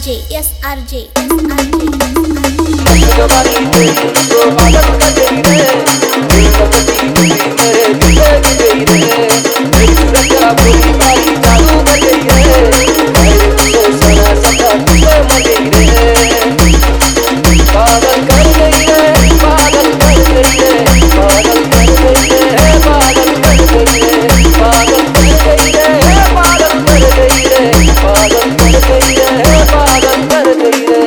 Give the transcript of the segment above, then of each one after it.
RJ, yes RJ, yes RJ, जवानी तेरी तो पागल कर गई रे, दिल लगती मेरे दिल की गई रे, मेरी सूरत तेरा पूरी बारी जादू कर गई रे, मेरे तुझे सना सदा तुझे मर गई रे, पागल कर गई रे, पागल कर गई रे, पागल कर गई रे, पागल कर गई रे, पागल कर गई रे, पागल कर गई रे, पागल कर गई रे, पागल कर गई रे।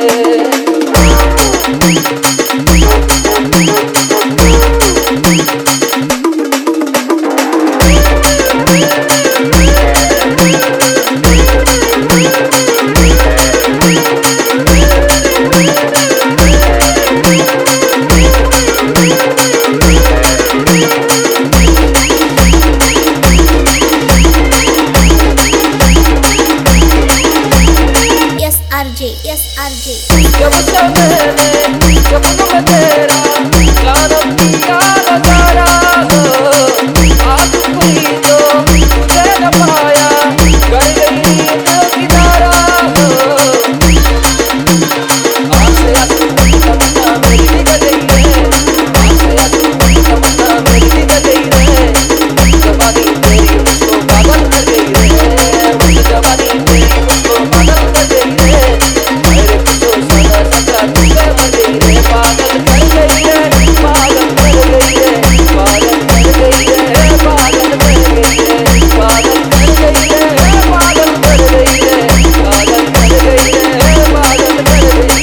yes RJ, जब से मैंने सपनों में तेरा जानम किया नजारा हो, आज कोई तो तुझे न पाया, कर गई नींद किनारा हो, आसे आसे तमन्ना मेरी निकल गई रे, आसे आसे तमन्ना मेरी निकल गई रे, जवानी तेरी मुझको पागल कर गई रे, जवानी तेरी मुझको पागल कर गई रे, मेरे कुछ सदा सदा तुझे मर गई रे, पागल कर गई रे, पागल कर गई रे, पागल कर गई रे, पागल कर गई रे, पागल कर गई रे, पागल कर गई रे, पागल कर गई रे, पागल कर गई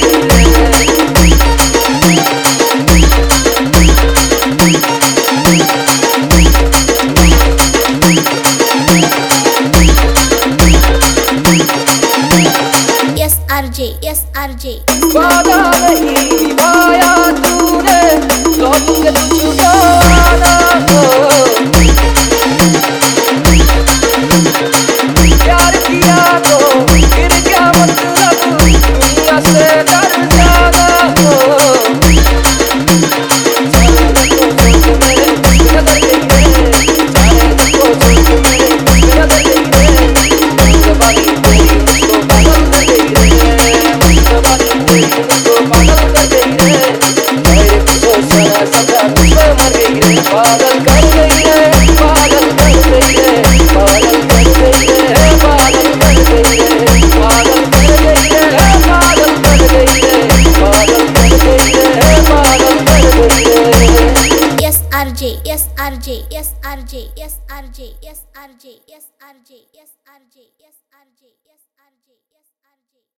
yes RJ, yes RJ, वादा नहीं निभाया तूने, लौट के तुझको आना हो, प्यार किया तो फिर क्या मतलब, दुनिया से डर जाना हो, सारे को छोड़ के मेरे नजर गई रे, सारे को छोड़ के मेरे नजर गई रे, जवानी तेरी मुझको पागल कर गई रे, जवानी तेरी मुझको पागल कर गई रे, मेरे कुछ सदा सदा तुझे मर गई रे, पागल कर गई रे, पागल कर गई रे, पागल कर गई रे, पागल कर गई रे, पागल कर गई रे, पागल कर गई रे, पागल कर गई रे, पागल कर गई रे। yes RJ, yes RJ, yes RJ, yes RJ, yes RJ, yes RJ, yes RJ, yes RJ, yes